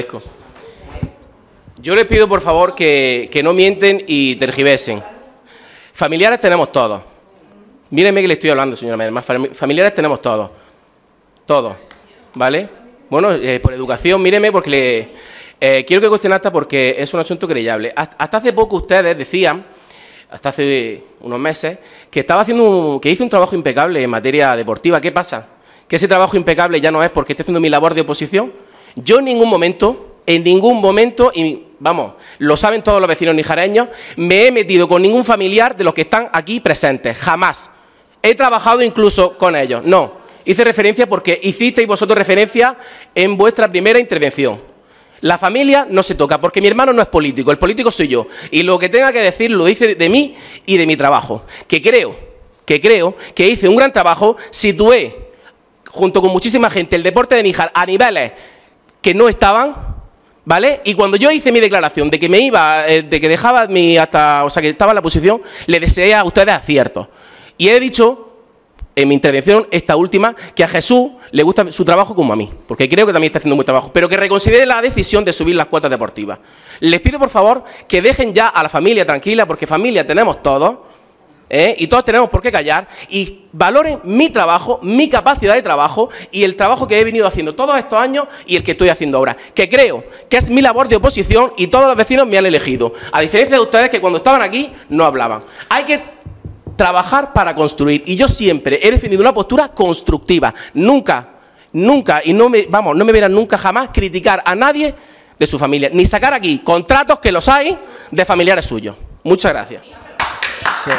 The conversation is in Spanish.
Yo les pido, por favor, que no mienten y tergiversen. Familiares tenemos todos. Mírenme que le estoy hablando, señora Medema. Familiares tenemos todos. Todos. ¿Vale? Bueno, por educación, míreme, porque quiero que cuestionen hasta porque es un asunto querellable. Hasta hace poco ustedes decían, hasta hace unos meses, que hice un trabajo impecable en materia deportiva. ¿Qué pasa? Que ese trabajo impecable ya no es porque esté haciendo mi labor de oposición. Yo en ningún momento, y vamos, lo saben todos los vecinos nijareños, me he metido con ningún familiar de los que están aquí presentes. Jamás. He trabajado incluso con ellos. No. Hice referencia porque hicisteis vosotros referencia en vuestra primera intervención. La familia no se toca, porque mi hermano no es político, el político soy yo. Y lo que tenga que decir lo dice de mí y de mi trabajo. Que creo que hice un gran trabajo, situé, junto con muchísima gente, el deporte de Níjar a niveles que no estaban, ¿vale? Y cuando yo hice mi declaración de que me iba, de que dejaba que estaba en la posición, le deseé a ustedes aciertos. Y he dicho en mi intervención, esta última, que a Jesús le gusta su trabajo como a mí, porque creo que también está haciendo un buen trabajo, pero que reconsidere la decisión de subir las cuotas deportivas. Les pido, por favor, que dejen ya a la familia tranquila, porque familia tenemos todos, y todos tenemos por qué callar, y valoren mi trabajo, mi capacidad de trabajo, y el trabajo que he venido haciendo todos estos años y el que estoy haciendo ahora, que creo que es mi labor de oposición y todos los vecinos me han elegido, a diferencia de ustedes que cuando estaban aquí no hablaban. Hay que trabajar para construir, y yo siempre he defendido una postura constructiva. Nunca, y no me verán nunca jamás criticar a nadie de su familia, ni sacar aquí contratos, que los hay, de familiares suyos. Muchas gracias.